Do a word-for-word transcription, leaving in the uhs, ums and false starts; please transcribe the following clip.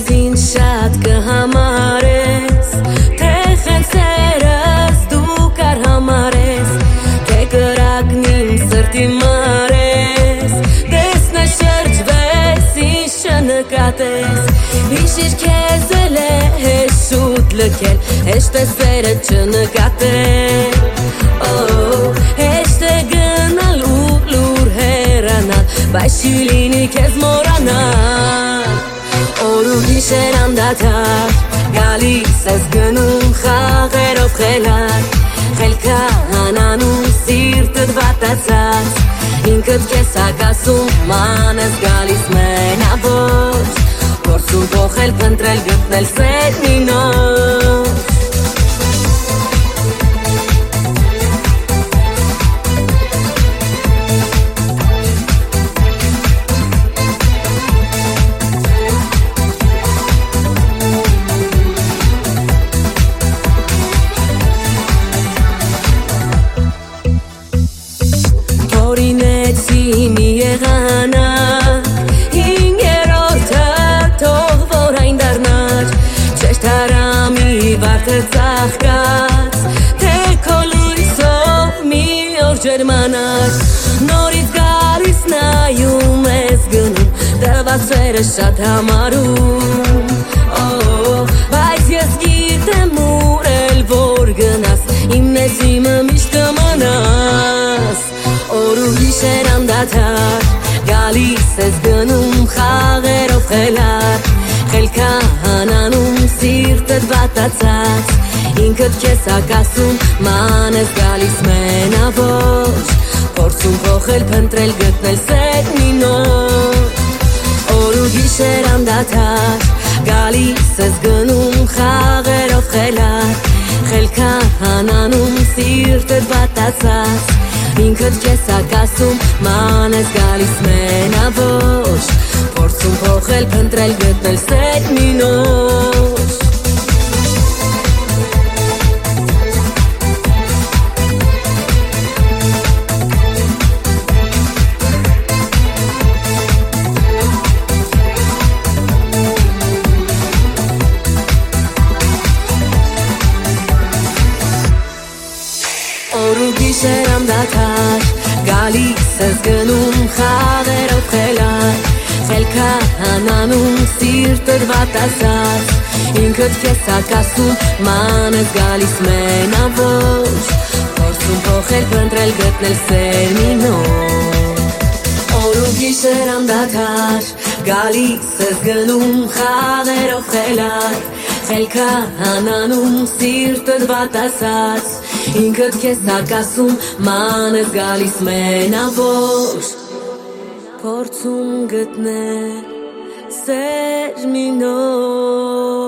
ինձ շատ կհամարես, թե խենցերս դու կարհամարես, թե կրակն իմ սրտի մարես, տեսնես շրջվես ինձ չնկատես, հիշիր քեզ էլ է հեշտ շուտ լքել, հեշտ է սերը չնկատել, հեշտ է գնալ ու լուր հեռանալ, բայց չի լինի քեզ մոռանալ, օր ու գիշեր անդադար, գալիս ես գնում խաղերով խելար, խելքա հանանում սիրտդ վատացած, ինքդ քեզ հակասում ման ես գալիս մենավոր, փորձում փոխել, փնտրել, գտնել սեր մի նոր. Օրինեցի մի եղանակ, հինգերորդը թող որ այն դառնար, չեշտարամի վարդը ծաղկած, թե քո լույսով մի օր ջերմանար, նորից գալիս նայում ես գնում, տված սերը շատ համարում, բայց ես գիտեմ ուր էլ որ գնաս, իմն ես իմը միշտ կմնաս, օր ու գիշեր անդադար, գալիս ես գնում խաղերով խելար, խելքա հանանում սիրտդ վատացած, ինքդ քեզ հակասում ման ես գալիս մենավոր, փորձում փոխել, փնտրել, գտնել սեր մի նոր, օր ու գիշեր անդադար, գալիս ես գնում խաղերով խելար, խելքա հանանում սիրտդ վատացած, ինքդ քեզ հակասում ման ես գալիս մենավոր, փորձում փոխել, փնտրել, գտնել սեր մի նոր. Օր ու գիշեր անդադար, գալիս ես գնում խաղերով խելար, խելքա հանանում սիրտդ վատացած, ինքդ քեզ հակասում ման ես գալիս մենավոր, փորձում փոխել, փնտրել, գտնել սեր մի նոր, օր ու գիշեր անդադար, գալիս ես գնում խաղերով խելար, խելքա հանանում սիրտդ վատացած, ինքդ քեզ հակասում ման ես գալիս մենավոր, փորձում գտնել սեր մի նոր.